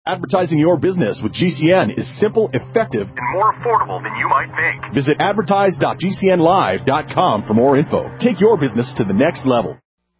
Advertising your business with GCN is simple, effective, and more affordable than you might think. Visit advertise.gcnlive.com for more info. Take your business to the next level.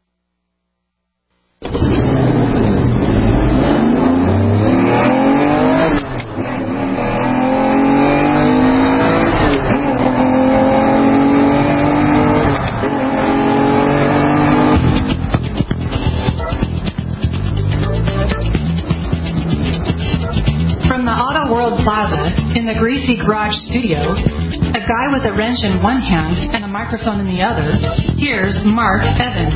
Plaza, in the Greasy Garage studio, a guy with a wrench in one hand and a microphone in the other, here's Mark Evans.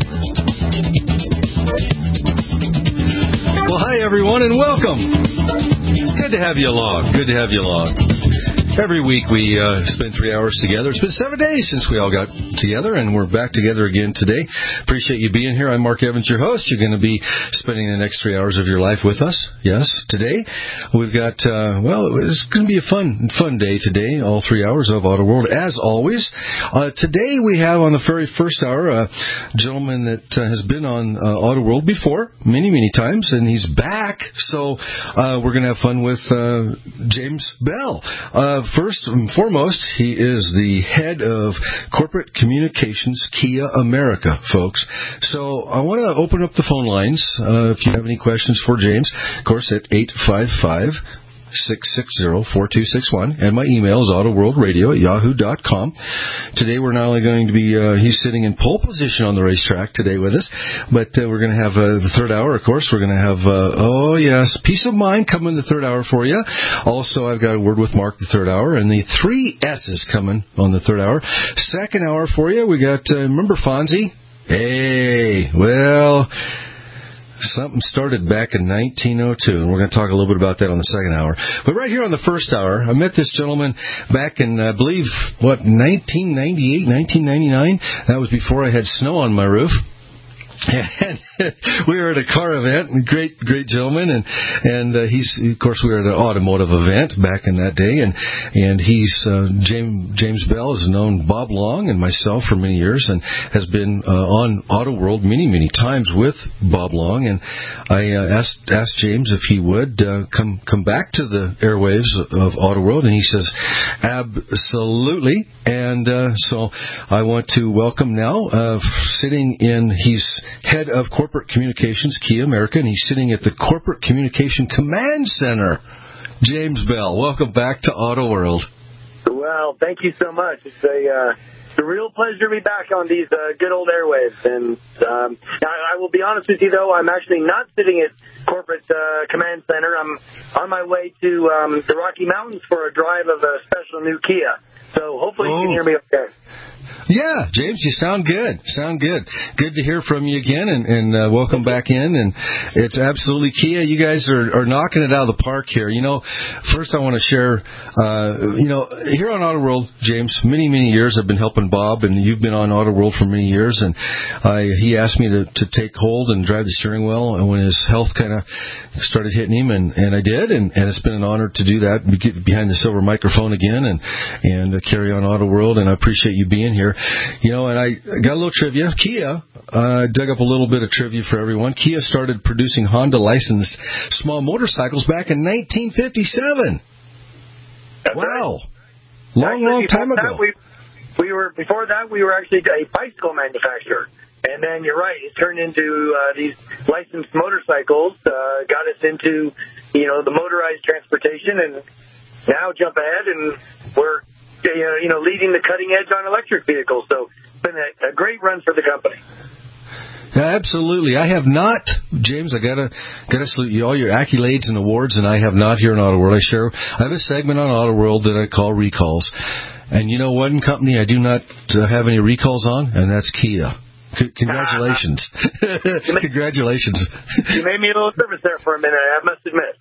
Well, hi, everyone, and welcome. Good to have you along. Every week we spend 3 hours together. It's been 7 days since we all got together, and we're back together again today. Appreciate you being here. I'm Mark Evans, your host. You're going to be spending the next 3 hours of your life with us. Yes, today we've got, it's going to be a fun day today, all 3 hours of Auto World, as always. Today we have on the very first hour a gentleman that has been on Auto World before, many times, and he's back. So we're going to have fun with James Bell. First and foremost, he is the head of corporate communications, Kia America, folks. So I want to open up the phone lines if you have any questions for James, of course, at 855-660-4261, and my email is autoworldradio@yahoo.com. Today we're not only going to be, he's sitting in pole position on the racetrack today with us, but we're going to have the third hour, of course. We're going to have, peace of mind coming in the third hour for you. Also, I've got a word with Mark the third hour, and the 3 S's coming on the third hour. Second hour for you, we got, remember Fonzie? Hey, well, something started back in 1902, and we're going to talk a little bit about that on the second hour. But right here on the first hour, I met this gentleman back in, I believe, 1998, 1999? That was before I had snow on my roof. And we were at a car event, great gentleman, and he's, of course, we were at an automotive event back in that day, and he's James Bell has known Bob Long and myself for many years, and has been on Auto World many times with Bob Long, and I asked James if he would come back to the airwaves of Auto World, and he says absolutely, and so I want to welcome now, he's head of corporate communications, Kia America, and he's sitting at the Corporate Communication Command Center. James Bell, welcome back to Auto World. Well, thank you so much. It's a real pleasure to be back on these good old airwaves. And I will be honest with you, though, I'm actually not sitting at Corporate Command Center. I'm on my way to the Rocky Mountains for a drive of a special new Kia. So hopefully you can hear me okay. Yeah, James, you sound good. Good to hear from you again, and welcome back in. And it's absolutely Kia. You guys are knocking it out of the park here. First I want to share, here on Auto World, James, many years I've been helping Bob, and you've been on Auto World for many years. And he asked me to take hold and drive the steering wheel, and when his health kind of started hitting him, and I did, and it's been an honor to do that, get behind the silver microphone again, and carry on Auto World. And I appreciate you being here. And I got a little trivia. Kia, dug up a little bit of trivia for everyone. Kia started producing Honda licensed small motorcycles back in 1957. That's wow. Right. Long time ago. Before that, we were actually a bicycle manufacturer. And then you're right, it turned into these licensed motorcycles, got us into, the motorized transportation, and now jump ahead, and we're leading the cutting edge on electric vehicles. So it's been a great run for the company. Yeah, absolutely. I have not, James, I gotta salute you, all your accolades and awards, and I have not here in Auto World. I have a segment on Auto World that I call Recalls. And you know one company I do not have any recalls on, and that's Kia. Congratulations. Congratulations. You made me a little nervous there for a minute, I must admit.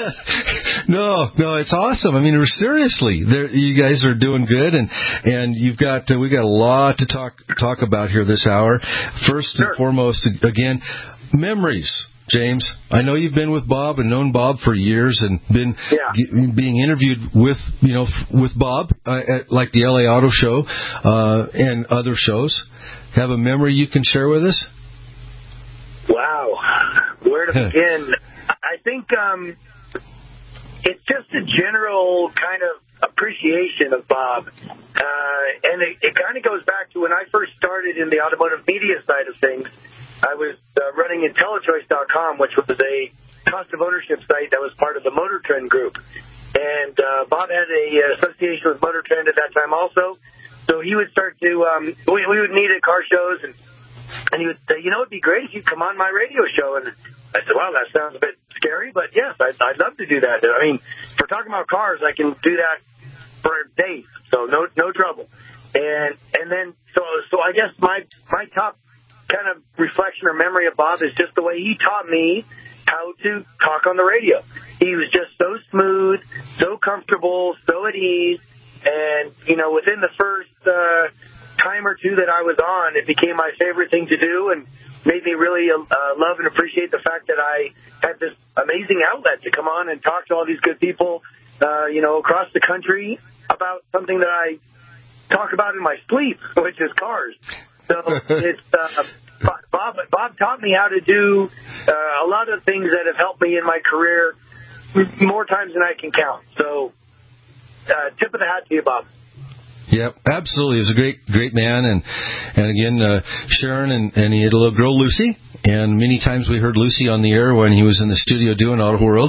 No, it's awesome. I mean, seriously, you guys are doing good, and we got a lot to talk about here this hour. First and foremost, again, memories. James, I know you've been with Bob and known Bob for years, and been being interviewed with Bob at like the LA Auto Show and other shows. Have a memory you can share with us? Wow, where to begin? I think it's just a general kind of appreciation of Bob. And it kind of goes back to when I first started in the automotive media side of things. I was running IntelliChoice.com, which was a cost of ownership site that was part of the Motor Trend group. And Bob had a association with Motor Trend at that time also. So he would start to, we would meet at car shows, and he would say, it'd be great if you'd come on my radio show. And I said, well, that sounds a bit scary, but yes, I'd love to do that. I mean, if we're talking about cars, I can do that for days, so no trouble. And then, so I guess my top kind of reflection or memory of Bob is just the way he taught me how to talk on the radio. He was just so smooth, so comfortable, so at ease. And, within the first time or two that I was on, it became my favorite thing to do and made me really love and appreciate the fact that I had this amazing outlet to come on and talk to all these good people, across the country about something that I talk about in my sleep, which is cars. So it's Bob taught me how to do a lot of things that have helped me in my career more times than I can count. So tip of the hat to you, Bob. Yep, absolutely. He was a great man, and again, Sharon and he had a little girl, Lucy, and many times we heard Lucy on the air when he was in the studio doing Auto World,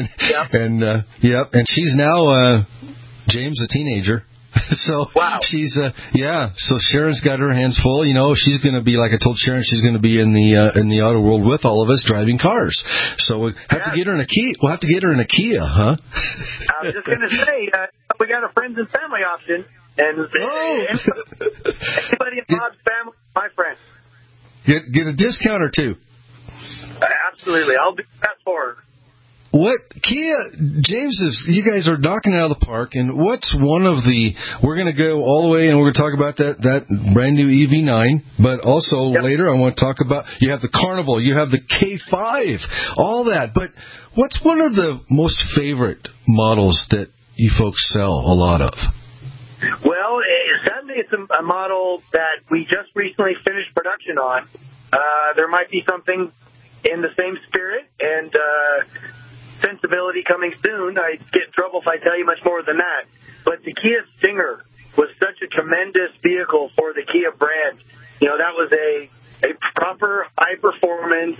and she's now James, a teenager. So wow. She's so Sharon's got her hands full. She's going to be, like I told Sharon, she's going to be in the Auto World with all of us driving cars. So we'll have to get her in a Kia. We'll have to get her in a Kia, huh? I was just going to say, we got a friends and family option, and anybody in Bob's family, my friend. Get a discount or two. Absolutely, I'll do that for her. What Kia, James, you guys are knocking it out of the park, and what's one of we're going to go all the way, and we're going to talk about that brand new EV9, but also later I want to talk about, you have the Carnival, you have the K5, all that, but what's one of the most favorite models that you folks sell a lot of? Well, sadly, it's a model that we just recently finished production on. There might be something in the same spirit, and sensibility coming soon. I'd get in trouble if I tell you much more than that. But the Kia Stinger was such a tremendous vehicle for the Kia brand. That was a proper high-performance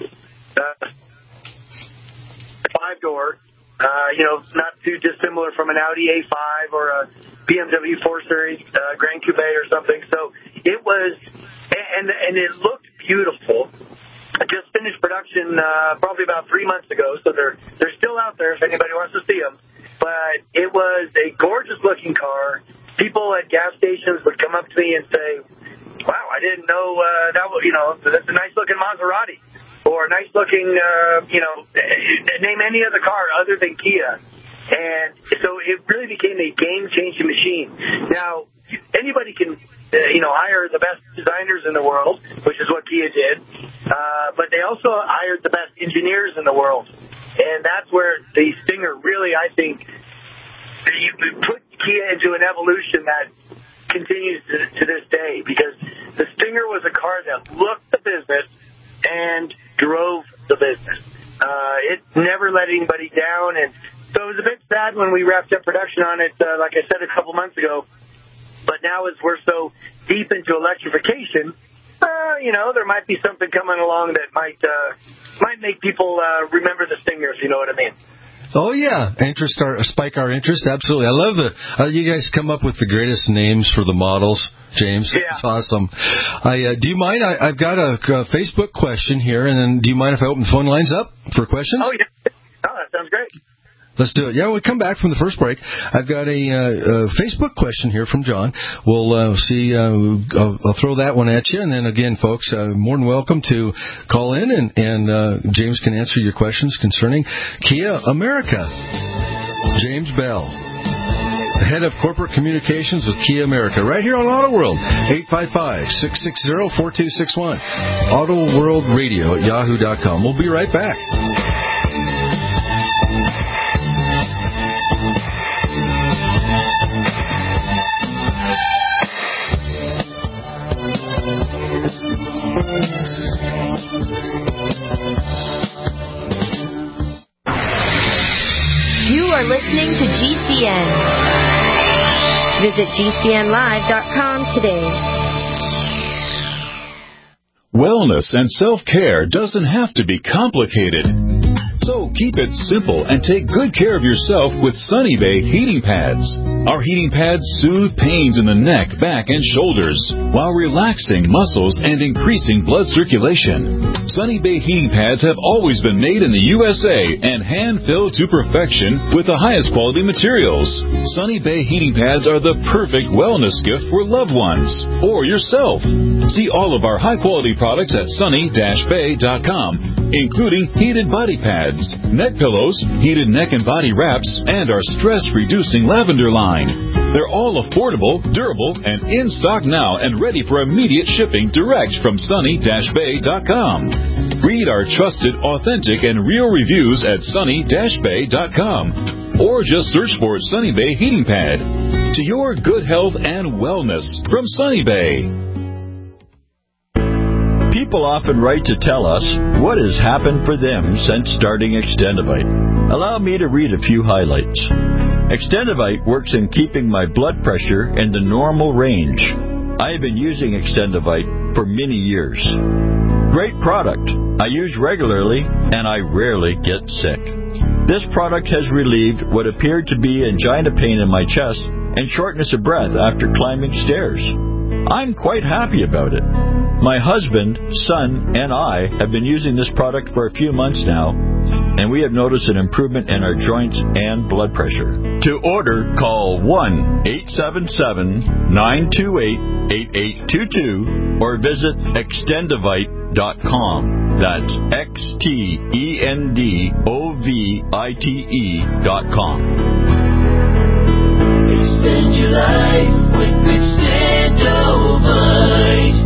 5-door, not too dissimilar from an Audi A5 or a BMW 4 Series Grand Coupe or something. So it was, and it looked beautiful. I just finished production probably about 3 months ago, so they're still out there if anybody wants to see them. But it was a gorgeous-looking car. People at gas stations would come up to me and say, wow, I didn't know that was, that's a nice-looking Maserati. Or a nice-looking, name any other car other than Kia. And so it really became a game-changing machine. Now, anybody can hire the best designers in the world, which is what Kia did. But they also hired the best engineers in the world. And that's where the Stinger really, I think, put Kia into an evolution that continues to this day. Because the Stinger was a car that looked the business and drove the business. It never let anybody down. And so it was a bit sad when we wrapped up production on it, like I said, a couple months ago. But now as we're so deep into electrification, there might be something coming along that might make people remember the Stinger, if you know what I mean. Oh, yeah. Spike our interest. Absolutely. I love you guys come up with the greatest names for the models, James. Yeah. It's awesome. Do you mind? I've got a Facebook question here, and then do you mind if I open the phone lines up for questions? Oh, yeah. Oh, that sounds great. Let's do it. Yeah, we come back from the first break. I've got a Facebook question here from John. We'll see. I'll throw that one at you. And then again, folks, more than welcome to call in, and James can answer your questions concerning Kia America. James Bell, Head of Corporate Communications with Kia America, right here on Auto World, 855-660-4261. Auto World Radio at yahoo.com. We'll be right back. are listening to GCN. Visit GCNlive.com today. Wellness and self-care doesn't have to be complicated. So keep it simple and take good care of yourself with Sunny Bay heating pads. Our heating pads soothe pains in the neck, back, and shoulders while relaxing muscles and increasing blood circulation. Sunny Bay heating pads have always been made in the USA and hand-filled to perfection with the highest quality materials. Sunny Bay heating pads are the perfect wellness gift for loved ones or yourself. See all of our high-quality products at sunny-bay.com, including heated body pads, neck pillows, heated neck and body wraps, and our stress-reducing lavender line. They're all affordable, durable, and in stock now and ready for immediate shipping direct from sunny-bay.com. Read our trusted, authentic, and real reviews at sunny-bay.com or just search for Sunny Bay Heating Pad. To your good health and wellness from Sunny Bay. People often write to tell us what has happened for them since starting Extendivite. Allow me to read a few highlights. Extendivite works in keeping my blood pressure in the normal range. I have been using Extendivite for many years. Great product. I use regularly and I rarely get sick. This product has relieved what appeared to be angina pain in my chest and shortness of breath after climbing stairs. I'm quite happy about it. My husband, son, and I have been using this product for a few months now, and we have noticed an improvement in our joints and blood pressure. To order, call 1-877-928-8822 or visit Extendivite.com. That's Extendovite.com. Extend your life with Extendovite.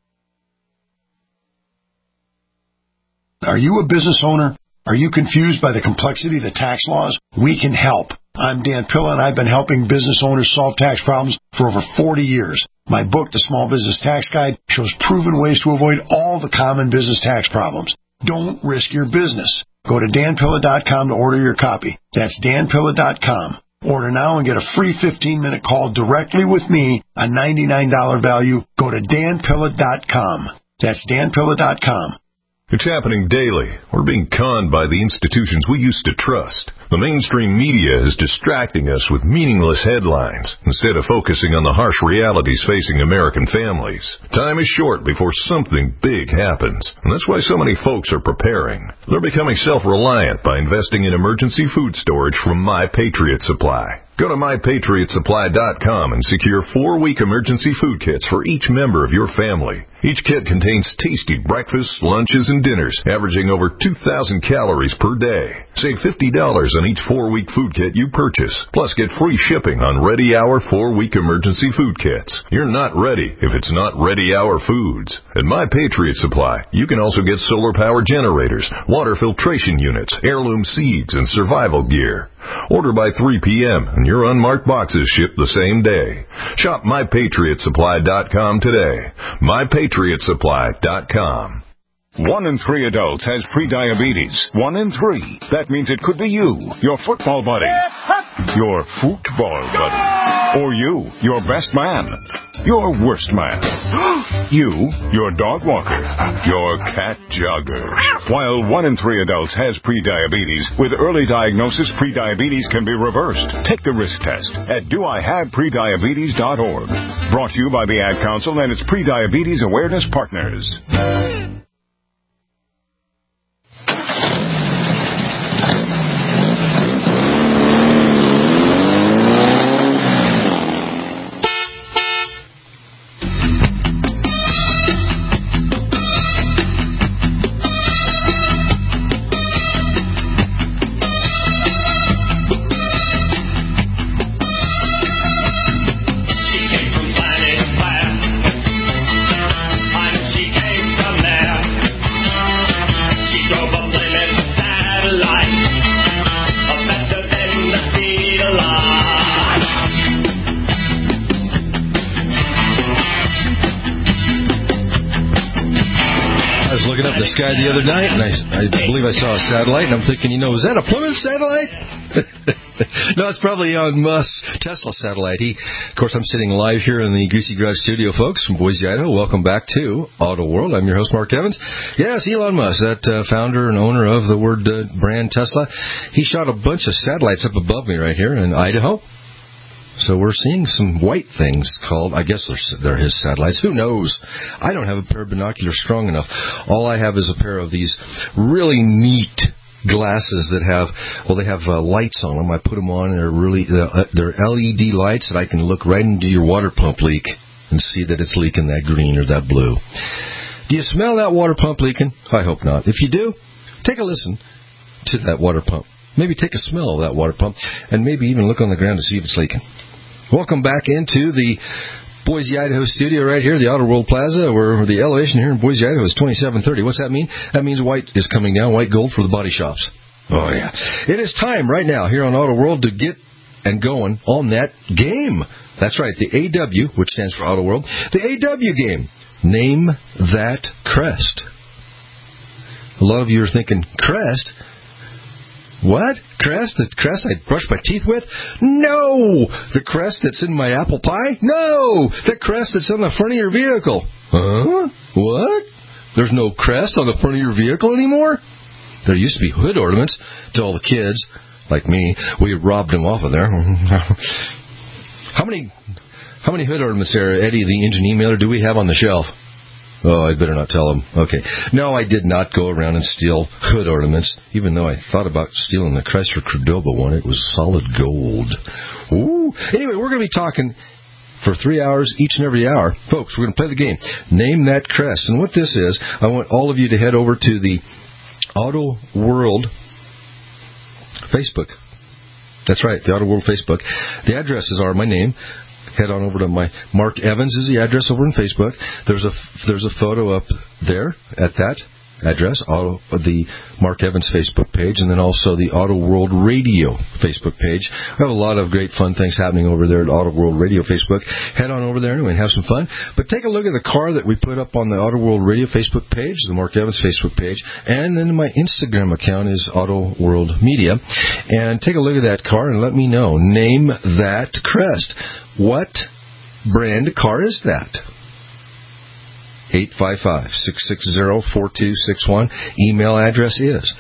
Are you a business owner? Are you confused by the complexity of the tax laws? We can help. I'm Dan Pilla, and I've been helping business owners solve tax problems for over 40 years. My book, The Small Business Tax Guide, shows proven ways to avoid all the common business tax problems. Don't risk your business. Go to danpilla.com to order your copy. That's danpilla.com. Order now and get a free 15-minute call directly with me, a $99 value. Go to danpilla.com. That's danpilla.com. It's happening daily. We're being conned by the institutions we used to trust. The mainstream media is distracting us with meaningless headlines instead of focusing on the harsh realities facing American families. Time is short before something big happens, and that's why so many folks are preparing. They're becoming self-reliant by investing in emergency food storage from My Patriot Supply. Go to MyPatriotSupply.com and secure 4-week emergency food kits for each member of your family. Each kit contains tasty breakfasts, lunches, and dinners, averaging over 2,000 calories per day. Save $50 on each 4-week food kit you purchase. Plus, get free shipping on Ready Hour 4-week emergency food kits. You're not ready if it's not Ready Hour Foods. At My Patriot Supply, you can also get solar power generators, water filtration units, heirloom seeds, and survival gear. Order by 3 p.m. and your unmarked boxes ship the same day. Shop MyPatriotSupply.com today. MyPatriotSupply.com. 1 in 3 adults has prediabetes. 1 in 3. That means it could be you, your football buddy, your football buddy, or you, your best man, your worst man, you, your dog walker, your cat jogger. While 1 in 3 adults has prediabetes, with early diagnosis, prediabetes can be reversed. Take the risk test at doihaveprediabetes.org. Brought to you by the Ad Council and its Prediabetes Awareness Partners. Sky the other night, and I believe I saw a satellite, and I'm thinking, is that a Plymouth satellite? No, it's probably Elon Musk's Tesla satellite. Of course, I'm sitting live here in the Greasy Garage studio, folks, from Boise, Idaho. Welcome back to Auto World. I'm your host, Mark Evans. Yes, Elon Musk, that founder and owner of the brand Tesla. He shot a bunch of satellites up above me right here in Idaho. So we're seeing some white things called, I guess they're his satellites. Who knows? I don't have a pair of binoculars strong enough. All I have is a pair of these really neat glasses that have lights on them. I put them on, and they're LED lights that I can look right into your water pump leak and see that it's leaking that green or that blue. Do you smell that water pump leaking? I hope not. If you do, take a listen to that water pump. Maybe take a smell of that water pump, and maybe even look on the ground to see if it's leaking. Welcome back into the Boise, Idaho studio right here, the Outer World Plaza, where the elevation here in Boise, Idaho is 2730. What's that mean? That means white is coming down, white gold for the body shops. Oh, yeah. It is time right now here on Auto World to get and going on that game. That's right, the AW, which stands for Auto World, the AW game. Name that crest. A lot of you are thinking, crest? What? Crest? The crest I brush my teeth with? No! The crest that's in my apple pie? No! The crest that's on the front of your vehicle. Huh? What? There's no crest on the front of your vehicle anymore? There used to be hood ornaments to all the kids, like me. We robbed them off of there. How many hood ornaments there, Eddie, the engine emailer, do we have on the shelf? Oh, I better not tell him. Okay. No, I did not go around and steal hood ornaments, even though I thought about stealing the Chrysler Cordoba one. It was solid gold. Ooh. Anyway, we're going to be talking for 3 hours each and every hour. Folks, we're going to play the game. Name that crest. And what this is, I want all of you to head over to the Auto World Facebook. That's right, the Auto World Facebook. The addresses are my name. Head on over to my Mark Evans is the address over on Facebook. There's a photo up there at that address, the Mark Evans Facebook page, and then also the Auto World Radio Facebook page. We have a lot of great fun things happening over there at Auto World Radio Facebook. Head on over there and have some fun. But take a look at the car that we put up on the Auto World Radio Facebook page, the Mark Evans Facebook page, and then my Instagram account is Auto World Media. And take a look at that car and let me know. Name that crest. What brand car is that? 855-660-4261. Email address is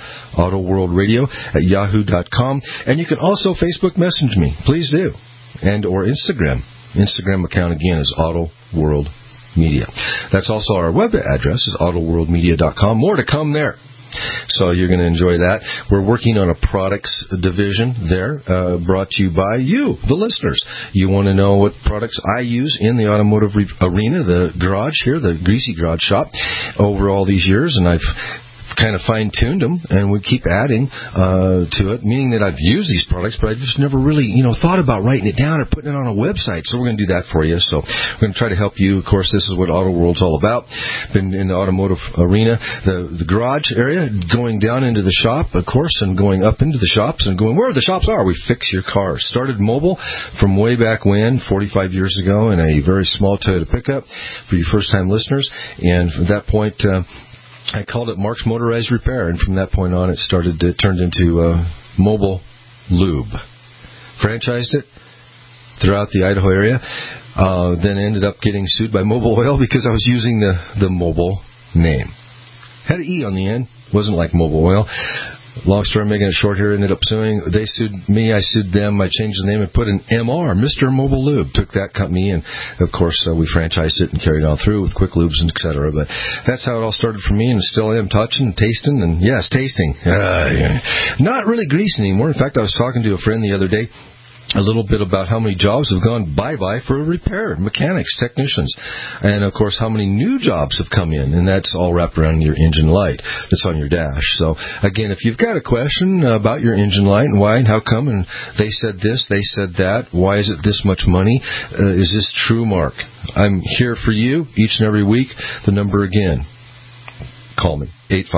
autoworldradio@yahoo.com. And you can also Facebook message me. Please do. And or Instagram. Instagram account again is Auto World Media. That's also our web address is autoworldmedia.com. More to come there. So you're going to enjoy that. We're working on a products division there, brought to you by you, the listeners. You want to know what products I use in the automotive arena, the garage here, the Greasy Garage shop, over all these years, and I've kind of fine-tuned them, and we keep adding to it, meaning that I've used these products, but I just never really, thought about writing it down or putting it on a website. So we're going to do that for you. So we're going to try to help you. Of course, this is what Auto World's all about. Been in the automotive arena, the garage area, going down into the shop, of course, and going up into the shops and going where the shops are. We fix your cars. Started mobile from way back when, 45 years ago, in a very small Toyota pickup for you first-time listeners. And from that point, I called it Mark's Motorized Repair, and from that point on, it turned into Mobile Lube. Franchised it throughout the Idaho area, then ended up getting sued by Mobile Oil because I was using the Mobile name. Had an E on the end, wasn't like Mobile Oil. Long story, making it short here, ended up suing. They sued me, I sued them, I changed the name and put an MR, Mr. Mobile Lube. Took that company, and of course we franchised it and carried on through with Quick Lubes and et cetera. But that's how it all started for me, and still am touching, tasting, and yes, tasting. Not really greasing anymore. In fact, I was talking to a friend the other day a little bit about how many jobs have gone bye-bye for repair, mechanics, technicians, and, of course, how many new jobs have come in, and that's all wrapped around your engine light that's on your dash. So, again, if you've got a question about your engine light and why and how come, and they said this, they said that, why is it this much money, is this true, Mark? I'm here for you each and every week. The number again, call me,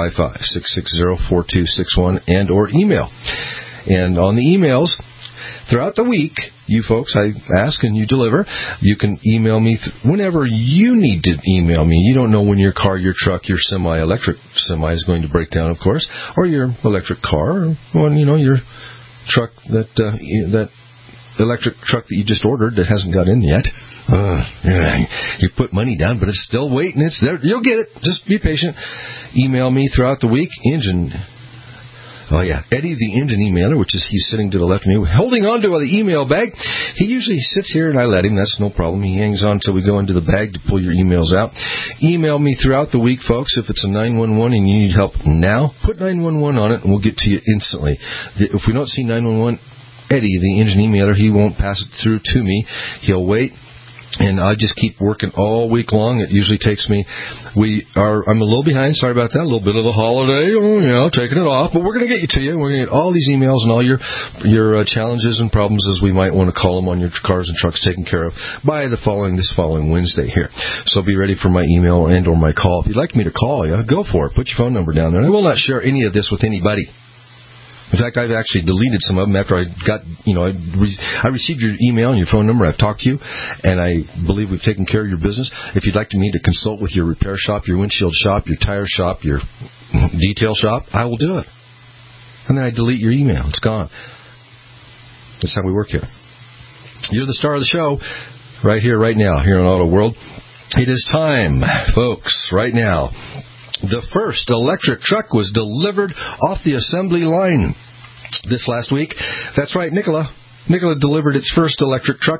855-660-4261, and or email. And on the emails, throughout the week, you folks, I ask and you deliver. You can email me whenever you need to email me. You don't know when your car, your truck, your electric semi is going to break down, of course, or your electric car, or, well, your truck, that electric truck that you just ordered that hasn't got in yet. You put money down, but it's still waiting. It's there. You'll get it. Just be patient. Email me throughout the week. Eddie, the engine emailer, which is he's sitting to the left of me, holding on to the email bag. He usually sits here, and I let him. That's no problem. He hangs on until we go into the bag to pull your emails out. Email me throughout the week, folks. If it's a 911 and you need help now, put 911 on it, and we'll get to you instantly. If we don't see 911, Eddie, the engine emailer, he won't pass it through to me. He'll wait. And I just keep working all week long. It usually takes me, I'm a little behind, sorry about that, a little bit of a holiday, taking it off, but we're going to get you to you. We're going to get all these emails and all your challenges and problems, as we might want to call them, on your cars and trucks taken care of by this following Wednesday here. So be ready for my email and or my call. If you'd like me to call you, go for it. Put your phone number down there. I will not share any of this with anybody. In fact, I've actually deleted some of them after I got, I received your email and your phone number. I've talked to you, and I believe we've taken care of your business. If you'd like me to consult with your repair shop, your windshield shop, your tire shop, your detail shop, I will do it. And then I delete your email. It's gone. That's how we work here. You're the star of the show right here, right now, here on Auto World. It is time, folks, right now. The first electric truck was delivered off the assembly line this last week. That's right, Nikola. Nikola delivered its first electric truck.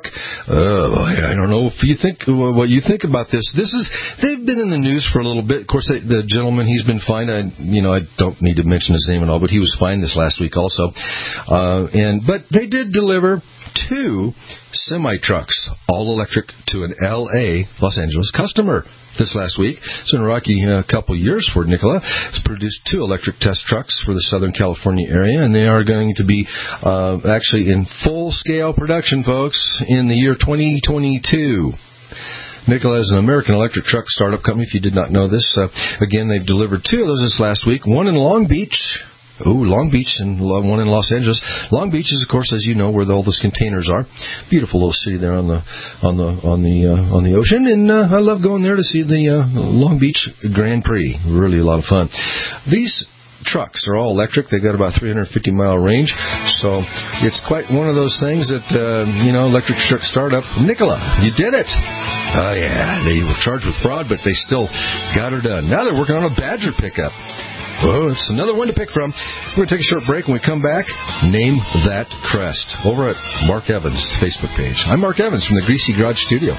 I don't know if you think what you think about this. They've been in the news for a little bit. Of course, the gentleman, he's been fined. I don't need to mention his name and all, but he was fined this last week also. But they did deliver 2 semi-trucks, all electric, to an L.A., Los Angeles customer this last week. It's been a rocky couple years for Nikola. It's produced 2 electric test trucks for the Southern California area, and they are going to be actually in full-scale production, folks, in the year 2022. Nikola is an American electric truck startup company, if you did not know this. Again, they've delivered 2 of those this last week, one in Long Beach. Long Beach, and one in Los Angeles. Long Beach is, of course, as you know, where all those containers are. Beautiful little city there on the ocean, and I love going there to see the Long Beach Grand Prix. Really a lot of fun. These trucks are all electric. They've got about 350-mile range, so it's quite one of those things that electric truck startup. Nikola, you did it. Oh yeah, they were charged with fraud, but they still got her done. Now they're working on a Badger pickup. Oh, it's another one to pick from. We're going to take a short break. When we come back, name that crest over at Mark Evans' Facebook page. I'm Mark Evans from the Greasy Garage Studio.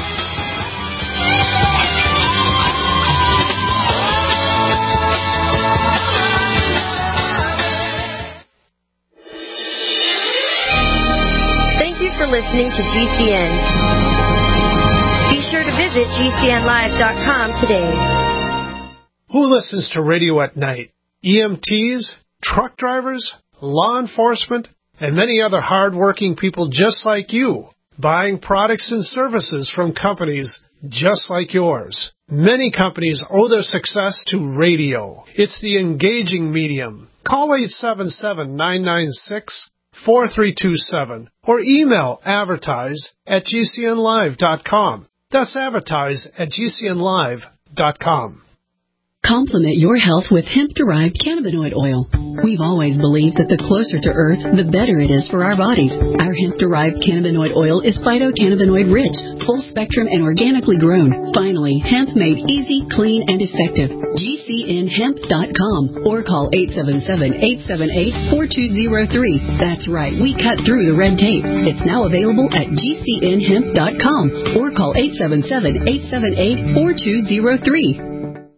Thank you for listening to GCN. Be sure to visit GCNlive.com today. Who listens to radio at night? EMTs, truck drivers, law enforcement, and many other hard-working people just like you, buying products and services from companies just like yours. Many companies owe their success to radio. It's the engaging medium. Call 877-996-4327 or email advertise@gcnlive.com. That's advertise@gcnlive.com. Complement your health with hemp-derived cannabinoid oil. We've always believed that the closer to Earth, the better it is for our bodies. Our hemp-derived cannabinoid oil is phytocannabinoid-rich, full-spectrum, and organically grown. Finally, hemp made easy, clean, and effective. GCNhemp.com or call 877-878-4203. That's right, we cut through the red tape. It's now available at GCNhemp.com or call 877-878-4203.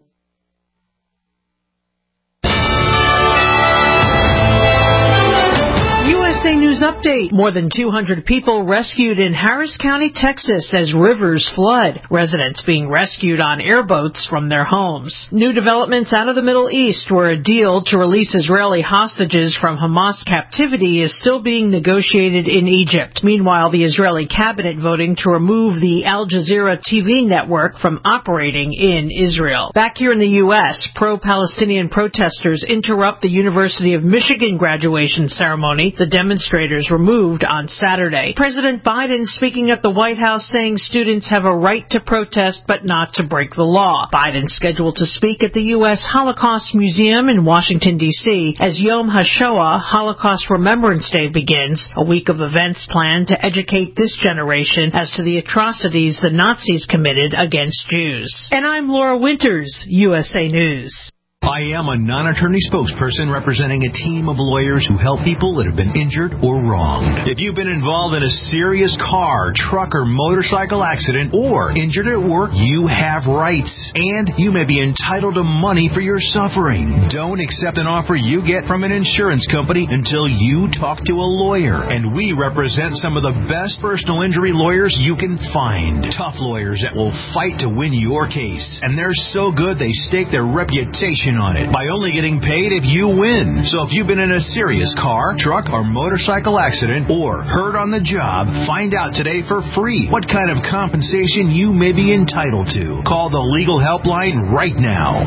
News update. More than 200 people rescued in Harris County, Texas as rivers flood. Residents being rescued on airboats from their homes. New developments out of the Middle East, where a deal to release Israeli hostages from Hamas captivity is still being negotiated in Egypt. Meanwhile, the Israeli cabinet voting to remove the Al Jazeera TV network from operating in Israel. Back here in the U.S., pro-Palestinian protesters interrupt the University of Michigan graduation ceremony. The demonstration demonstrators removed on Saturday. President Biden speaking at the White House saying students have a right to protest but not to break the law. Biden scheduled to speak at the U.S. Holocaust Museum in Washington, D.C. as Yom HaShoah, Holocaust Remembrance Day, begins, a week of events planned to educate this generation as to the atrocities the Nazis committed against Jews. And I'm Laura Winters, USA News. I am a non-attorney spokesperson representing a team of lawyers who help people that have been injured or wronged. If you've been involved in a serious car, truck, or motorcycle accident or injured at work, you have rights, and you may be entitled to money for your suffering. Don't accept an offer you get from an insurance company until you talk to a lawyer, and we represent some of the best personal injury lawyers you can find. Tough lawyers that will fight to win your case, and they're so good they stake their reputation on it by only getting paid if you win. So if you've been in a serious car, truck, or motorcycle accident or hurt on the job, find out today for free what kind of compensation you may be entitled to. Call the legal helpline right now.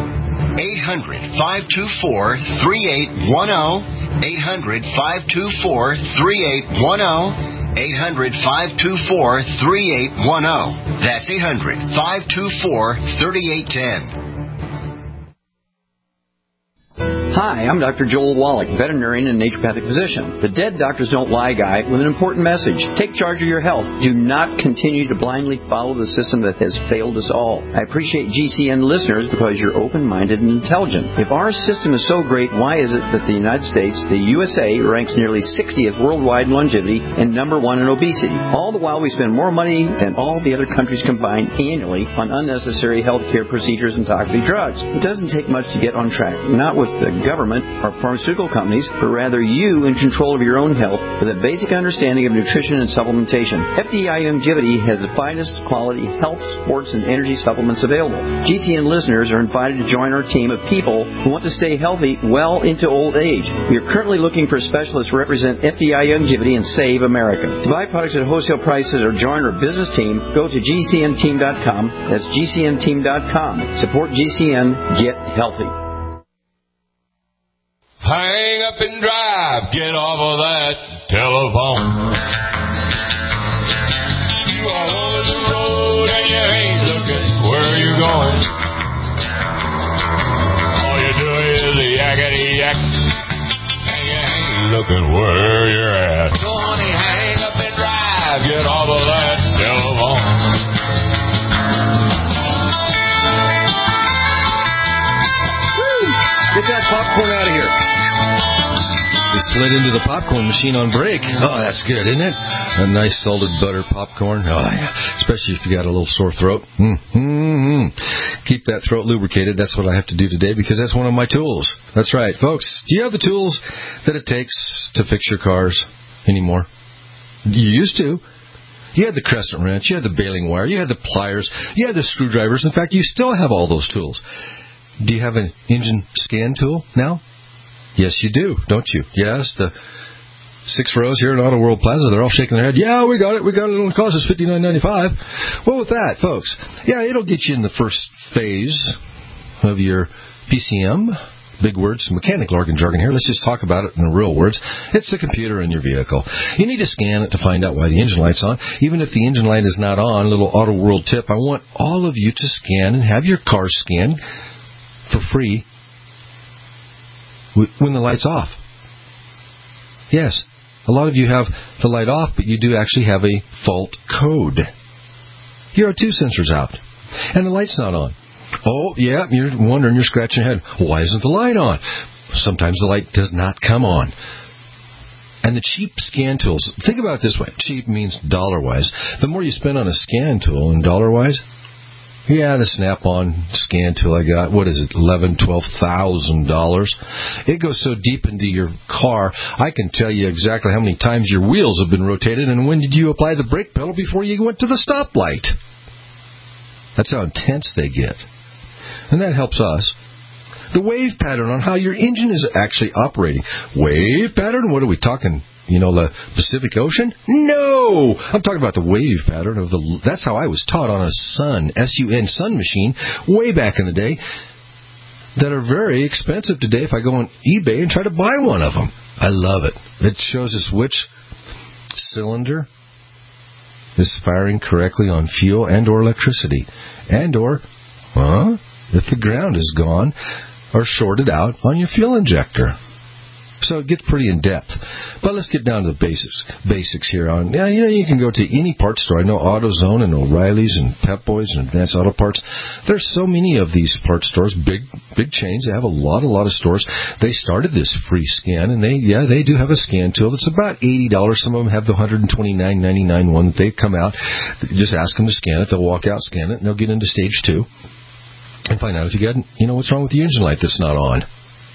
800-524-3810. 800-524-3810. 800-524-3810. That's 800-524-3810. Hi, I'm Dr. Joel Wallach, veterinarian and naturopathic physician. The Dead Doctors Don't Lie guy with an important message. Take charge of your health. Do not continue to blindly follow the system that has failed us all. I appreciate GCN listeners because you're open-minded and intelligent. If our system is so great, why is it that the United States, the USA, ranks nearly 60th worldwide in longevity and number 1 in obesity? All the while we spend more money than all the other countries combined annually on unnecessary health care procedures and toxic drugs. It doesn't take much to get on track. Not with the government or pharmaceutical companies, but rather you in control of your own health with a basic understanding of nutrition and supplementation. FDI Longevity has the finest quality health, sports, and energy supplements available. GCN listeners are invited to join our team of people who want to stay healthy well into old age. We are currently looking for specialists to represent FDI Longevity and Save America. To buy products at wholesale prices or join our business team, go to GCNteam.com. That's GCNteam.com. Support GCN. Get healthy. Hang up and drive, get off of that telephone. You are over the road and you ain't looking where you're going. All you do is yakety yak, and you ain't looking where you're at. So honey, hang up and drive, get off of that telephone. Get that popcorn out of here. We slid into the popcorn machine on break. Oh, that's good, isn't it? A nice salted butter popcorn. Oh, yeah. Especially if you got a little sore throat. Keep that throat lubricated. That's what I have to do today because that's one of my tools. That's right, folks. Do you have the tools that it takes to fix your cars anymore? You used to. You had the crescent wrench. You had the baling wire. You had the pliers. You had the screwdrivers. In fact, you still have all those tools. Do you have an engine scan tool now? Yes, you do, don't you? Yes, the 6 rows here at Auto World Plaza, they're all shaking their head. Yeah, we got it. It only cost us $59.95. Well, with that, folks, yeah, it'll get you in the first phase of your PCM. Big words, mechanical jargon here. Let's just talk about it in the real words. It's the computer in your vehicle. You need to scan it to find out why the engine light's on. Even if the engine light is not on, little Auto World tip, I want all of you to scan and have your car scanned for free when the light's off. Yes, a lot of you have the light off, but you do actually have a fault code. Here are 2 sensors out, and the light's not on. Oh, yeah, you're wondering, you're scratching your head. Why isn't the light on? Sometimes the light does not come on. And the cheap scan tools, think about it this way. Cheap means dollar-wise. The more you spend on a scan tool and dollar-wise, yeah, the Snap-on scan tool I got, what is it, $11,000, $12,000. It goes so deep into your car, I can tell you exactly how many times your wheels have been rotated and when did you apply the brake pedal before you went to the stoplight. That's how intense they get. And that helps us. The wave pattern on how your engine is actually operating. Wave pattern? What are we talking? The Pacific Ocean? No! I'm talking about the wave pattern of that's how I was taught on a Sun, S-U-N, Sun machine, way back in the day. that are very expensive today if I go on eBay and try to buy one of them. I love it. It shows us which cylinder is firing correctly on fuel and or electricity. And or, if the ground is gone or shorted out on your fuel injector. So it gets pretty in-depth. But let's get down to the basics here. You can go to any parts store. I know AutoZone and O'Reilly's and Pep Boys and Advanced Auto Parts. There's so many of these parts stores, big chains. They have a lot of stores. They started this free scan, and they do have a scan tool that's about $80. Some of them have the $129.99 one that they've come out. Just ask them to scan it. They'll walk out, scan it, and they'll get into stage 2 and find out if you got, what's wrong with the engine light that's not on.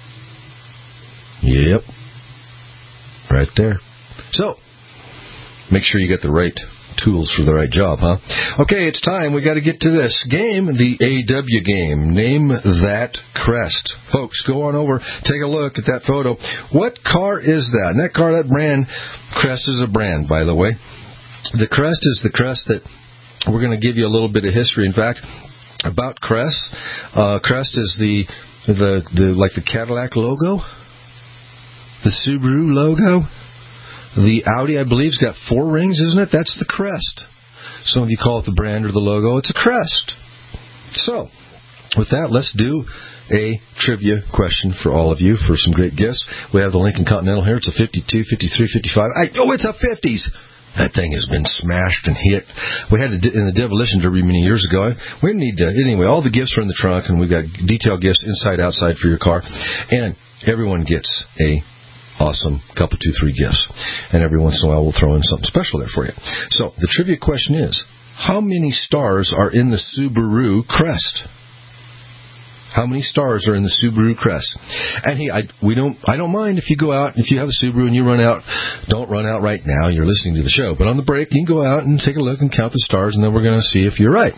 Yep. Right there. So, make sure you get the right tools for the right job, huh? Okay, it's time. We got to get to this game, the AW game. Name that crest. Folks, go on over, take a look at that photo. What car is that? And that car, that brand, crest is a brand, by the way. The crest is the crest that we're going to give you a little bit of history. In fact, about crest. Crest is the like the Cadillac logo. The Subaru logo, the Audi, I believe, has got 4 rings, isn't it? That's the crest. Some of you call it the brand or the logo. It's a crest. So, with that, let's do a trivia question for all of you for some great gifts. We have the Lincoln Continental here. It's a 52, 53, 55. It's a 50s. That thing has been smashed and hit. We had it in the Demolition Derby many years ago. We need to, anyway, all the gifts are in the trunk, and we've got detailed gifts inside, outside for your car. And everyone gets a awesome couple, 2, 3 gifts. And every once in a while we'll throw in something special there for you. So the trivia question is, how many stars are in the Subaru crest? How many stars are in the Subaru crest? And hey, I don't mind if you go out, if you have a Subaru and you run out, don't run out right now, you're listening to the show. But on the break, you can go out and take a look and count the stars, and then we're going to see if you're right.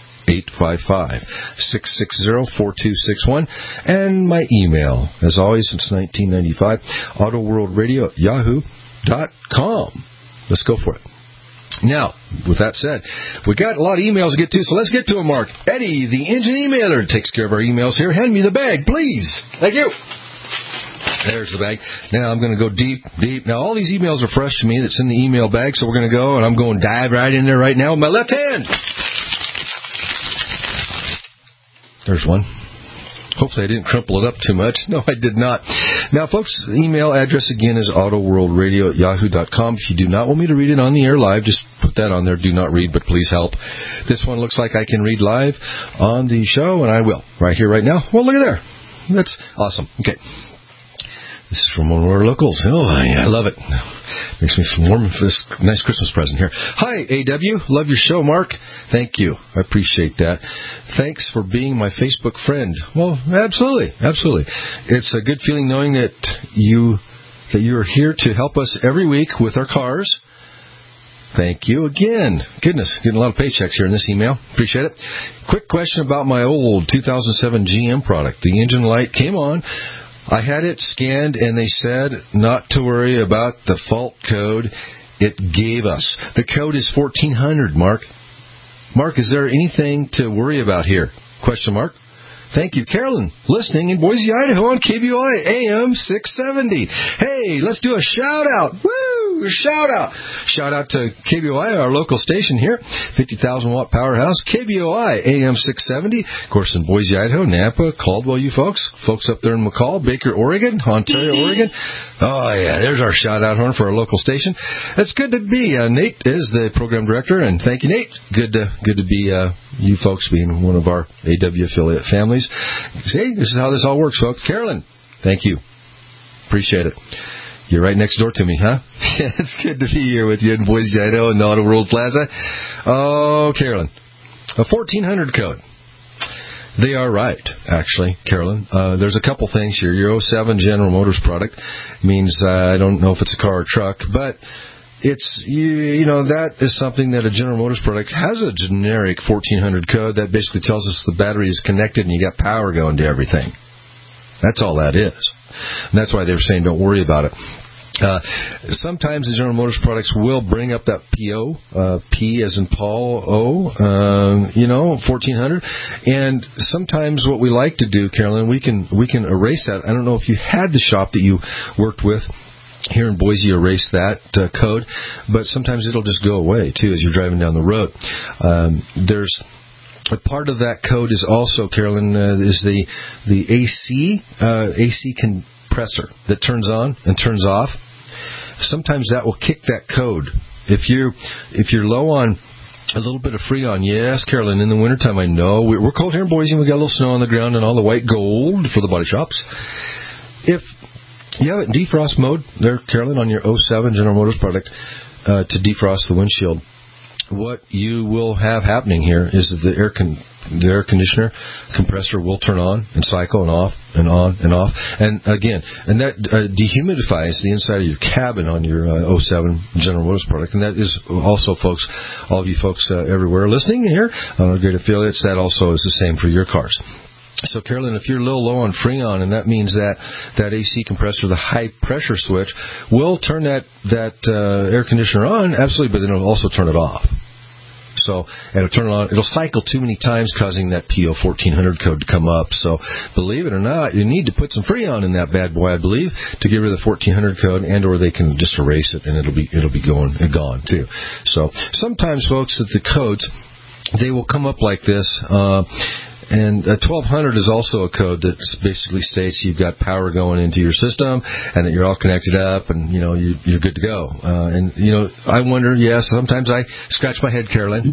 855-660-4261. And my email, as always, since 1995, autoworldradio@yahoo.com. Let's go for it. Now, with that said, we got a lot of emails to get to, so let's get to them, Mark. Eddie, the engine emailer, takes care of our emails here. Hand me the bag, please. Thank you. There's the bag. Now I'm going to go deep. Now, all these emails are fresh to me that's in the email bag, so we're going to go, and I'm going to dive right in there right now with my left hand. There's one. Hopefully I didn't crumple it up too much. No, I did not. Now, folks, the email address again is autoworldradio@yahoo.com. If you do not want me to read it on the air live, just put that on there. Do not read, but please help. This one looks like I can read live on the show, and I will. Right here, right now. Well, look at there. That's awesome. Okay. This is from one of our locals. Oh, I love it. Makes me feel warm for this nice Christmas present here. Hi, AW. Love your show, Mark. Thank you. I appreciate that. Thanks for being my Facebook friend. Well, absolutely. It's a good feeling knowing that you are here to help us every week with our cars. Thank you again. Goodness, getting a lot of paychecks here in this email. Appreciate it. Quick question about my old 2007 GM product. The engine light came on. I had it scanned, and they said not to worry about the fault code it gave us. The code is 1400, Mark. Mark, is there anything to worry about here? Question mark. Thank you, Carolyn, listening in Boise, Idaho on KBOI AM 670. Hey, let's do a shout-out. Woo! Shout-out. Shout-out to KBOI, our local station here, 50,000-watt powerhouse, KBOI AM 670. Of course, in Boise, Idaho, Nampa, Caldwell, you folks up there in McCall, Baker, Oregon, Ontario, Oregon. Oh, yeah, there's our shout-out horn for our local station. It's good to be. Nate is the program director, and thank you, Nate. Good to be you folks being one of our AW affiliate families. See, this is how this all works, folks. Carolyn, thank you. Appreciate it. You're right next door to me, huh? It's good to be here with you in Boise, Idaho, in the Auto World Plaza. Oh, Carolyn, a 1400 code. They are right, actually, Carolyn. There's a couple things here. Your 07 General Motors product means I don't know if it's a car or truck, but it's, that is something that a General Motors product has a generic 1400 code that basically tells us the battery is connected and you got power going to everything. That's all that is. And that's why they were saying don't worry about it. Sometimes the General Motors products will bring up that PO, P as in Paul, O, 1400. And sometimes what we like to do, Carolyn, we can erase that. I don't know if you had the shop that you worked with here in Boise erase that code, but sometimes it'll just go away too as you're driving down the road. There's a part of that code is also, Carolyn, is the AC compressor that turns on and turns off. Sometimes that will kick that code. If you're low on a little bit of Freon, yes, Carolyn, in the wintertime, I know we're cold here in Boise and we got a little snow on the ground and all the white gold for the body shops. If you have it in defrost mode there, Carolyn, on your 07 General Motors product to defrost the windshield, what you will have happening here is that the air conditioner compressor will turn on and cycle and off and on and off. And again, that dehumidifies the inside of your cabin on your 07 General Motors product. And that is also, folks, all of you folks everywhere listening here on our great affiliates, that also is the same for your cars. So, Carolyn, if you're a little low on Freon, and that means that AC compressor, the high-pressure switch, will turn that air conditioner on, absolutely, but then it'll also turn it off. So, it'll turn it on. It'll cycle too many times, causing that PO 1400 code to come up. So, believe it or not, you need to put some Freon in that bad boy, I believe, to get rid of the 1400 code, and/or they can just erase it, and it'll be gone too. So, sometimes, folks, that the codes, they will come up like this. And 1200 is also a code that basically states you've got power going into your system and that you're all connected up and, you're good to go. I wonder, sometimes I scratch my head, Carolyn.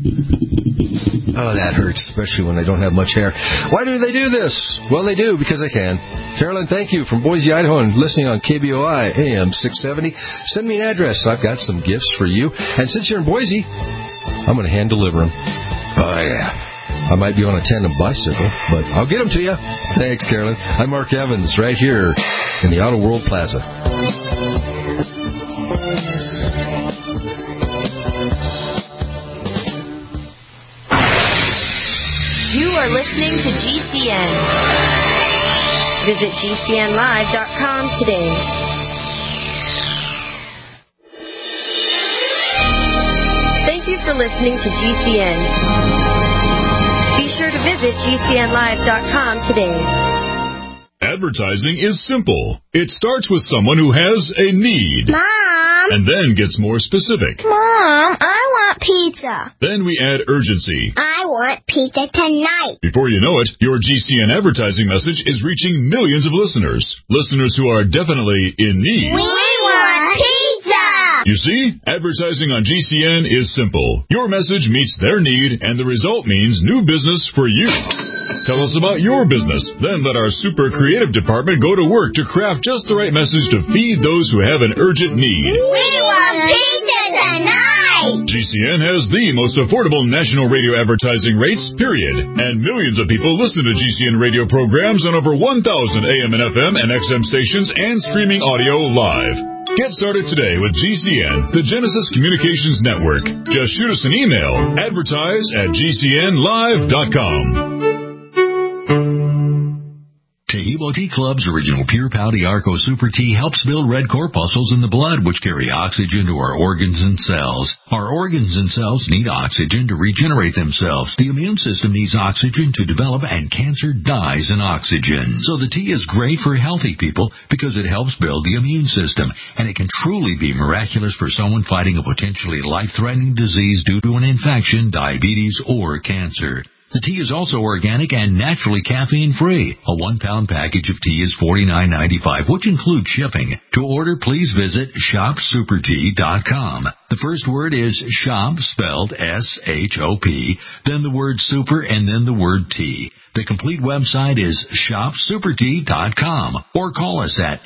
Oh, that hurts, especially when I don't have much hair. Why do they do this? Well, they do because they can. Carolyn, thank you from Boise, Idaho, and listening on KBOI AM 670. Send me an address. I've got some gifts for you. And since you're in Boise, I'm going to hand deliver them. Oh, yeah. I might be on a tandem bicycle, but I'll get them to you. Thanks, Carolyn. I'm Mark Evans, right here in the Auto World Plaza. You are listening to GCN. Visit GCNlive.com today. Thank you for listening to GCN. Be sure to visit GCNlive.com today. Advertising is simple. It starts with someone who has a need. Mom! And then gets more specific. Mom, I want pizza. Then we add urgency. I want pizza tonight. Before you know it, your GCN advertising message is reaching millions of listeners. Listeners who are definitely in need. We want pizza! You see, advertising on GCN is simple. Your message meets their need, and the result means new business for you. Tell us about your business. Then let our super creative department go to work to craft just the right message to feed those who have an urgent need. We want pizza tonight! GCN has the most affordable national radio advertising rates, period. And millions of people listen to GCN radio programs on over 1,000 AM and FM and XM stations and streaming audio live. Get started today with GCN, the Genesis Communications Network. Just shoot us an email, advertise@gcnlive.com. Taheebo Tea Club's original Pure Pau Arco Super Tea helps build red corpuscles in the blood, which carry oxygen to our organs and cells. Our organs and cells need oxygen to regenerate themselves. The immune system needs oxygen to develop, and cancer dies in oxygen. So the tea is great for healthy people because it helps build the immune system, and it can truly be miraculous for someone fighting a potentially life-threatening disease due to an infection, diabetes, or cancer. The tea is also organic and naturally caffeine-free. A 1-pound package of tea is $49.95, which includes shipping. To order, please visit shopsupertea.com. The first word is shop, spelled S-H-O-P, then the word super, and then the word tea. The complete website is shopsupertea.com, or call us at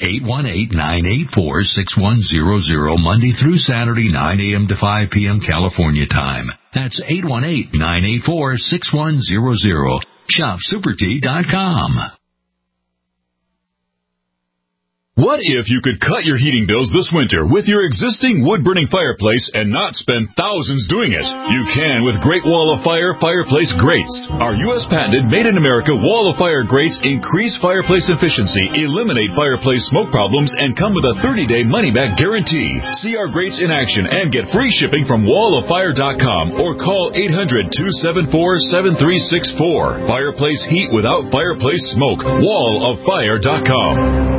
818-984-6100 Monday through Saturday, 9 a.m. to 5 p.m. California time. That's 818-984-6100. Shopsupertea.com. What if you could cut your heating bills this winter with your existing wood-burning fireplace and not spend thousands doing it? You can with Great Wall of Fire fireplace grates. Our U.S. patented made-in-America Wall of Fire grates increase fireplace efficiency, eliminate fireplace smoke problems, and come with a 30-day money-back guarantee. See our grates in action and get free shipping from walloffire.com or call 800-274-7364. Fireplace heat without fireplace smoke. walloffire.com.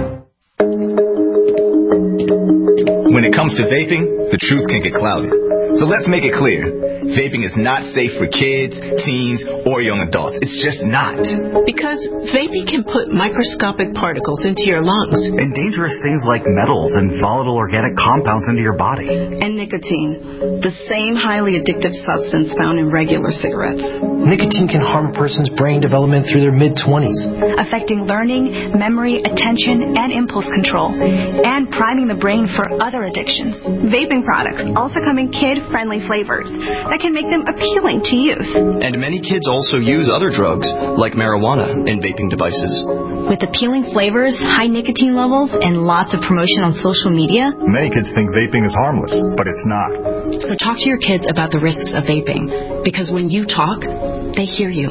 When it comes to vaping, the truth can get clouded. So let's make it clear. Vaping is not safe for kids, teens, or young adults. It's just not. Because vaping can put microscopic particles into your lungs. And dangerous things like metals and volatile organic compounds into your body. And nicotine, the same highly addictive substance found in regular cigarettes. Nicotine can harm a person's brain development through their mid-20s. Affecting learning, memory, attention, and impulse control. And priming the brain for other addictions. Vaping products also come in kid-friendly flavors that can make them appealing to youth. And many kids also use other drugs, like marijuana, in vaping devices. With appealing flavors, high nicotine levels, and lots of promotion on social media, many kids think vaping is harmless, but it's not. So talk to your kids about the risks of vaping, because when you talk, they hear you.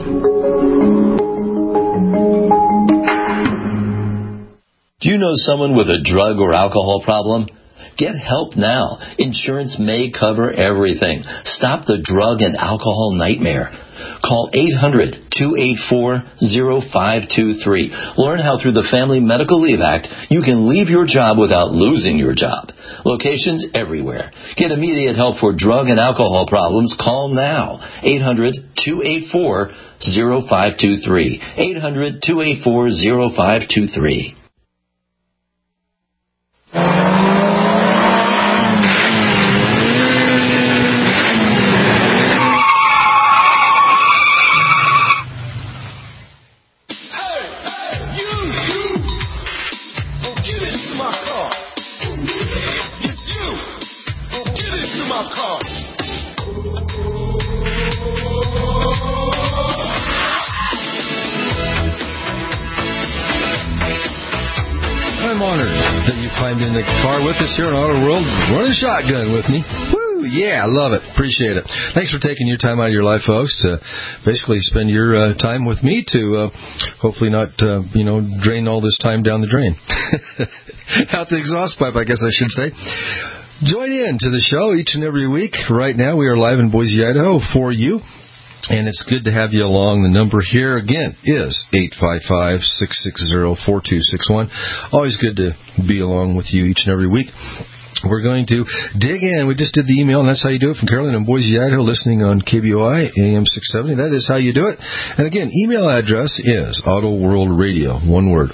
Do you know someone with a drug or alcohol problem? Get help now. Insurance may cover everything. Stop the drug and alcohol nightmare. Call 800-284-0523. Learn how through the Family Medical Leave Act you can leave your job without losing your job. Locations everywhere. Get immediate help for drug and alcohol problems. Call now. 800-284-0523. 800-284-0523. I'm honored that you climbed in the car with us here on Auto World, running shotgun with me. Woo! Yeah, I love it. Appreciate it. Thanks for taking your time out of your life, folks, to basically spend your time with me to hopefully not, drain all this time down the drain. Out the exhaust pipe, I guess I should say. Join in to the show each and every week. Right now, we are live in Boise, Idaho for you. And it's good to have you along. The number here, again, is 855-660-4261. Always good to be along with you each and every week. We're going to dig in. We just did the email, and that's how you do it from Carolyn in Boise, Idaho, listening on KBOI, AM 670. That is how you do it. And again, email address is AutoWorldRadio, one word,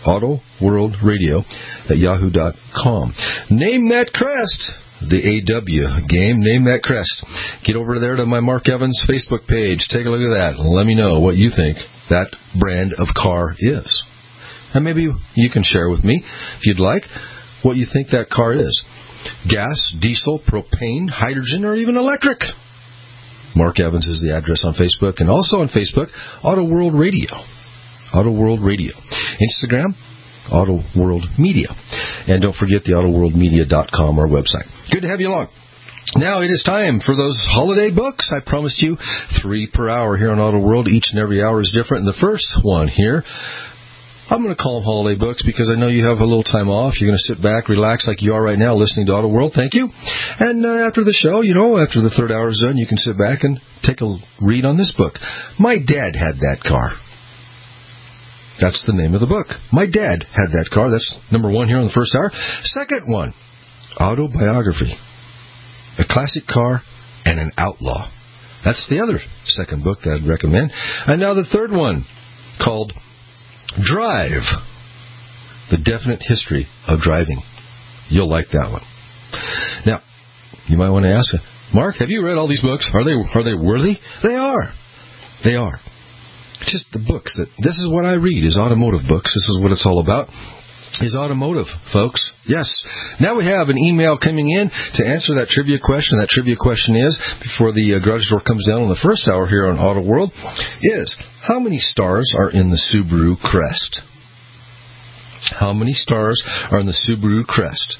AutoWorldRadio@yahoo.com. Name that crest. The AW game, name that crest. Get over there to my Mark Evans Facebook page. Take a look at that and let me know what you think that brand of car is. And maybe you can share with me, if you'd like, what you think that car is. Gas, diesel, propane, hydrogen, or even electric. Mark Evans is the address on Facebook. And also on Facebook, Auto World Radio. Auto World Radio. Instagram, Auto World Media. And don't forget the AutoWorldMedia.com, our website. Good to have you along. Now it is time for those holiday books. I promised you 3 per hour here on Auto World. Each and every hour is different. And the first one here, I'm going to call them holiday books because I know you have a little time off. You're going to sit back, relax like you are right now listening to Auto World. Thank you. And after the show, after the third hour is done, you can sit back and take a read on this book. My Dad Had That Car. That's the name of the book. My Dad Had That Car. That's number 1 here on the first hour. Second one, Autobiography. A classic car and an outlaw. That's the other second book that I'd recommend. And now the third one, called Drive. The Definite History of Driving. You'll like that one. Now, you might want to ask, Mark, have you read all these books? Are they worthy? They are. They are. Just the books this is what I read, is automotive books. This is what it's all about, is automotive, folks. Yes. Now we have an email coming in to answer that trivia question. That trivia question is, before the garage door comes down on the first hour here on Auto World, is how many stars are in the Subaru Crest? How many stars are in the Subaru Crest?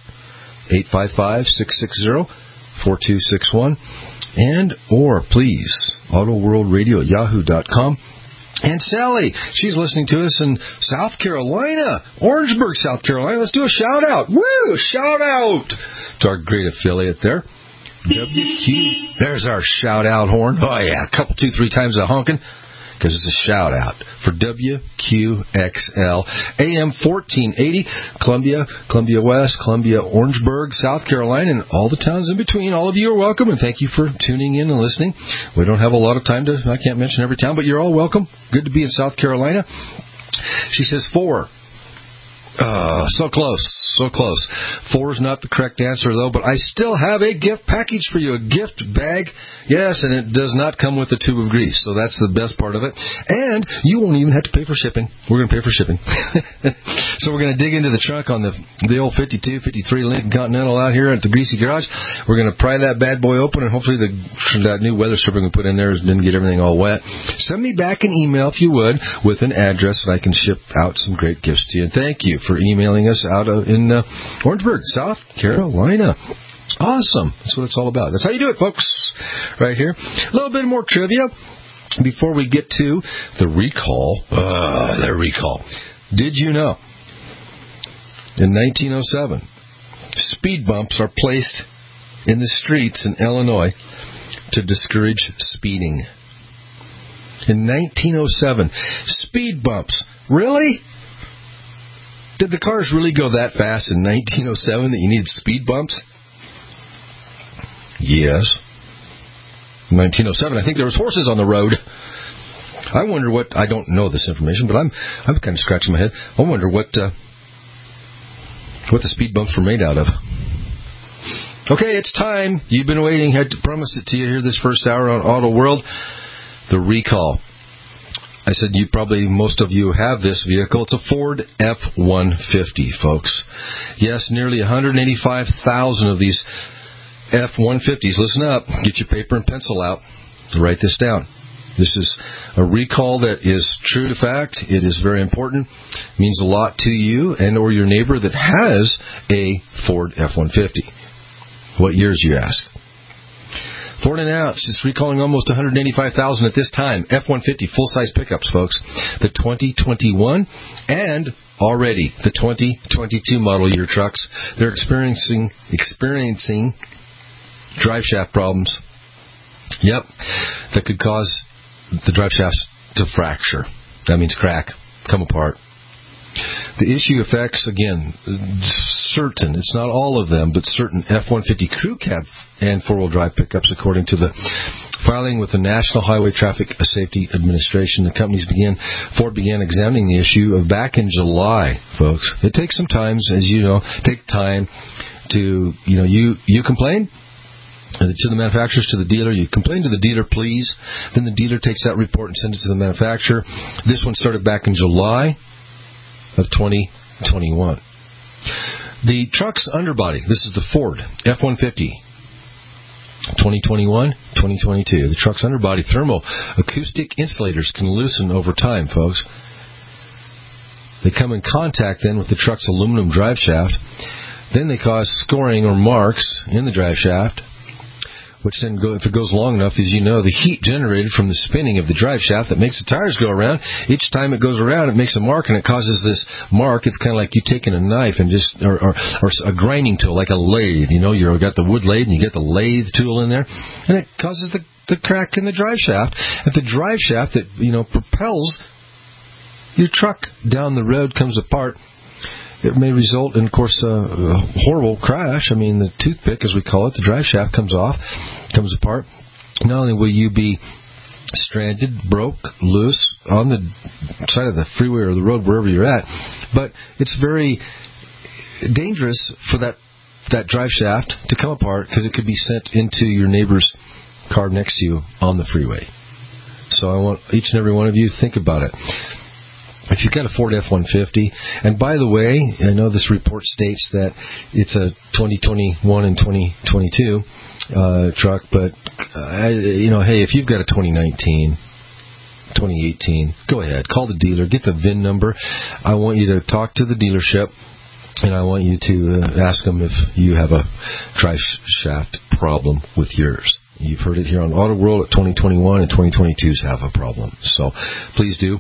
855-660-4261. And, or please, autoworldradio@yahoo.com. And Sally, she's listening to us in South Carolina, Orangeburg, South Carolina. Let's do a shout-out. Woo! Shout-out to our great affiliate there. WQ. There's our shout-out horn. Oh, yeah. A couple, 2, 3 times a honking, because it's a shout-out for WQXL, AM 1480, Columbia West, Columbia, Orangeburg, South Carolina, and all the towns in between. All of you are welcome, and thank you for tuning in and listening. We don't have a lot of time I can't mention every town, but you're all welcome. Good to be in South Carolina. She says 4. So close. 4 is not the correct answer, though, but I still have a gift package for you, a gift bag. Yes, and it does not come with a tube of grease, so that's the best part of it. And you won't even have to pay for shipping. We're going to pay for shipping. So we're going to dig into the trunk on the old 52, 53 Lincoln Continental out here at the Greasy Garage. We're going to pry that bad boy open, and hopefully that new weather stripping we put in there didn't get everything all wet. Send me back an email, if you would, with an address, and I can ship out some great gifts to you. And thank you for emailing us out in Orangeburg, South Carolina. Awesome. That's what it's all about. That's how you do it, folks. Right here. A little bit more trivia before we get to the recall. Did you know in 1907, speed bumps are placed in the streets in Illinois to discourage speeding? In 1907, speed bumps. Really? Did the cars really go that fast in 1907 that you needed speed bumps? Yes. In 1907, I think there was horses on the road. I wonder what... I don't know this information, but I'm kind of scratching my head. I wonder what the speed bumps were made out of. Okay, it's time. You've been waiting. I promised it to you here this first hour on Auto World. The recall. I said most of you have this vehicle. It's a Ford F-150, folks. Yes, nearly 185,000 of these F-150s. Listen up. Get your paper and pencil out. Write this down. This is a recall that is true to fact. It is very important. It means a lot to you and or your neighbor that has a Ford F-150. What years, you ask? Ford announced it's recalling almost 185,000 at this time. F-150 full-size pickups, folks. The 2021 and already the 2022 model year trucks. They're experiencing drive shaft problems. Yep, that could cause the drive shafts to fracture. That means crack, come apart. The issue affects, again, certain, it's not all of them, but certain F-150 crew cab and four-wheel drive pickups, according to the filing with the National Highway Traffic Safety Administration. Ford began examining the issue back in July, folks. It takes some time, as you know, take time to, you complain to the manufacturers, to the dealer. You complain to the dealer, please. Then the dealer takes that report and sends it to the manufacturer. This one started back in July of 2021. The truck's underbody, this is the Ford F-150, 2021, 2022. The truck's underbody thermal acoustic insulators can loosen over time, folks. They come in contact then with the truck's aluminum drive shaft. Then they cause scoring or marks in the drive shaft, which then, if it goes long enough, as you know, the heat generated from the spinning of the drive shaft that makes the tires go around, each time it goes around, it makes a mark, and it causes this mark. It's kind of like you taking a knife and or a grinding tool, like a lathe. You've got the wood lathe, and you get the lathe tool in there, and it causes the crack in the drive shaft. If the drive shaft that, propels your truck down the road comes apart, it may result in, of course, a horrible crash. I mean, the toothpick, as we call it, the drive shaft comes apart. Not only will you be stranded, broke, loose on the side of the freeway or the road, wherever you're at, but it's very dangerous for that drive shaft to come apart because it could be sent into your neighbor's car next to you on the freeway. So I want each and every one of you to think about it. If you've got a Ford F-150, and by the way, I know this report states that it's a 2021 and 2022 truck, but, hey, if you've got a 2019, 2018, go ahead. Call the dealer. Get the VIN number. I want you to talk to the dealership, and I want you to ask them if you have a drive shaft problem with yours. You've heard it here on Auto World at 2021 and 2022s have a problem. So please do.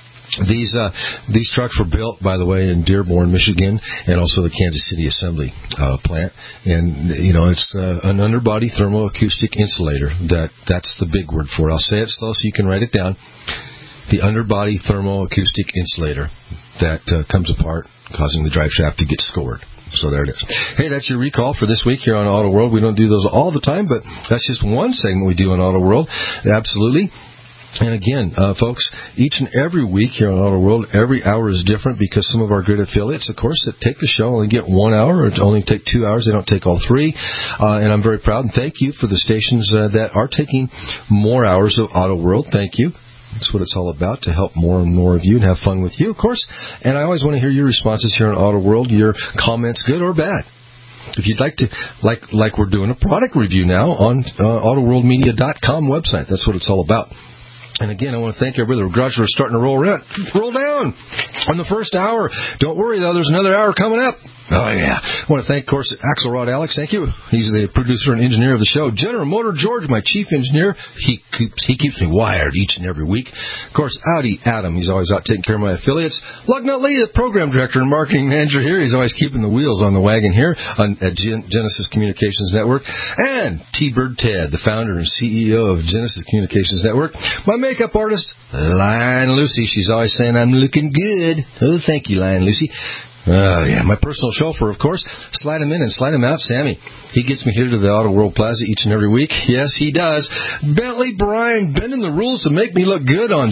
These trucks were built, by the way, in Dearborn, Michigan, and also the Kansas City Assembly plant. And, it's an underbody thermoacoustic insulator. That's the big word for it. I'll say it slow so you can write it down. The underbody thermoacoustic insulator that comes apart, causing the drive shaft to get scored. So there it is. Hey, that's your recall for this week here on Auto World. We don't do those all the time, but that's just one segment we do on Auto World. Absolutely. And again, folks, each and every week here on Auto World, every hour is different because some of our great affiliates, of course, that take the show only get 1 hour or only take 2 hours. They don't take all three. And I'm very proud and thank you for the stations that are taking more hours of Auto World. Thank you. That's what it's all about, to help more and more of you and have fun with you, of course. And I always want to hear your responses here on Auto World, your comments, good or bad. If you'd like to, like we're doing a product review now on AutoWorldMedia.com website. That's what it's all about. And again, I want to thank everybody. The garage is starting to roll down on the first hour. Don't worry, though. There's another hour coming up. Oh, yeah. I want to thank, of course, Axelrod Alex. Thank you. He's the producer and engineer of the show. General Motor George, my chief engineer. He keeps me wired each and every week. Of course, Audi Adam. He's always out taking care of my affiliates. Lugnut Lee, the program director and marketing manager here. He's always keeping the wheels on the wagon here at Genesis Communications Network. And T-Bird Ted, the founder and CEO of Genesis Communications Network. My makeup artist, Lion Lucy. She's always saying I'm looking good. Oh, thank you, Lion Lucy. Oh, yeah. My personal chauffeur, of course. Slide him in and slide him out, Sammy. He gets me here to the Auto World Plaza each and every week. Yes, he does. Bentley Bryan, bending the rules to make me look good on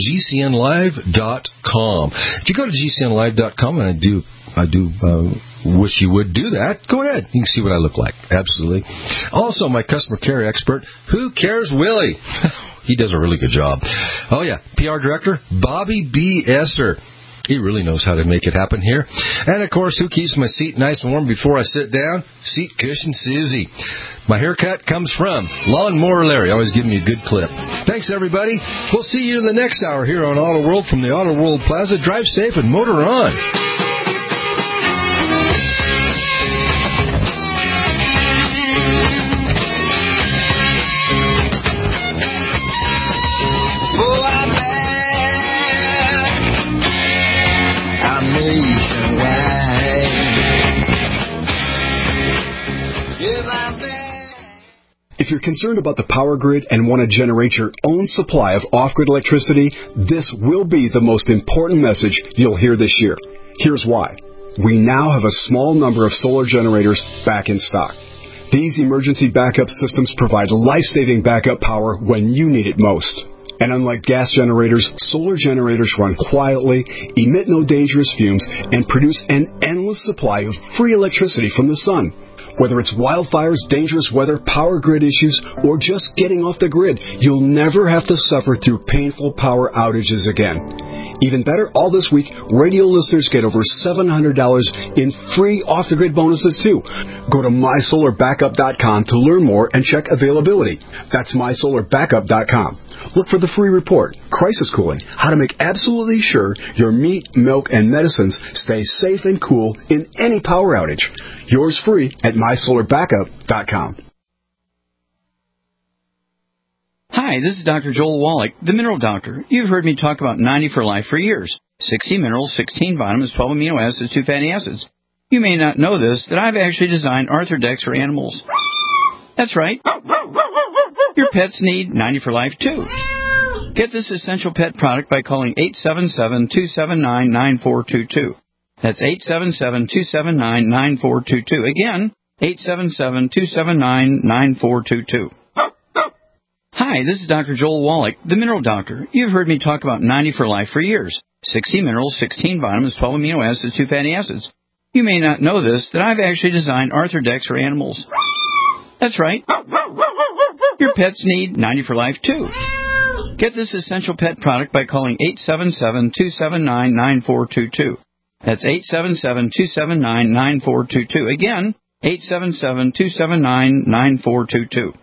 GCNlive.com. If you go to GCNlive.com, and I do wish you would do that, go ahead. You can see what I look like. Absolutely. Also, my customer care expert, Who Cares Willie? He does a really good job. Oh, yeah. PR director, Bobby B. Esser. He really knows how to make it happen here. And, of course, who keeps my seat nice and warm before I sit down? Seat Cushion Susie. My haircut comes from Lawnmower Larry. Always giving me a good clip. Thanks, everybody. We'll see you in the next hour here on Auto World from the Auto World Plaza. Drive safe and motor on. If you're concerned about the power grid and want to generate your own supply of off-grid electricity, this will be the most important message you'll hear this year. Here's why. We now have a small number of solar generators back in stock. These emergency backup systems provide life-saving backup power when you need it most. And unlike gas generators, solar generators run quietly, emit no dangerous fumes, and produce an endless supply of free electricity from the sun. Whether it's wildfires, dangerous weather, power grid issues, or just getting off the grid, you'll never have to suffer through painful power outages again. Even better, all this week, radio listeners get over $700 in free off-the-grid bonuses, too. Go to MySolarBackup.com to learn more and check availability. That's MySolarBackup.com. Look for the free report, Crisis Cooling, how to make absolutely sure your meat, milk, and medicines stay safe and cool in any power outage. Yours free at MySolarBackup.com. Hi, this is Dr. Joel Wallach, the Mineral Doctor. You've heard me talk about 90 for Life for years. 60 minerals, 16 vitamins, 12 amino acids, 2 fatty acids. You may not know this, that I've actually designed Arthrodex for animals. That's right. Your pets need 90 for Life, too. Get this essential pet product by calling 877-279-9422. That's 877-279-9422. Again, 877-279-9422. Hi, this is Dr. Joel Wallach, the Mineral Doctor. You've heard me talk about 90 for Life for years. 60 minerals, 16 vitamins, 12 amino acids, 2 fatty acids. You may not know this, that I've actually designed Arthrodex for animals. That's right. Your pets need 90 for Life, too. Get this essential pet product by calling 877-279-9422. That's 877-279-9422. Again, 877-279-9422.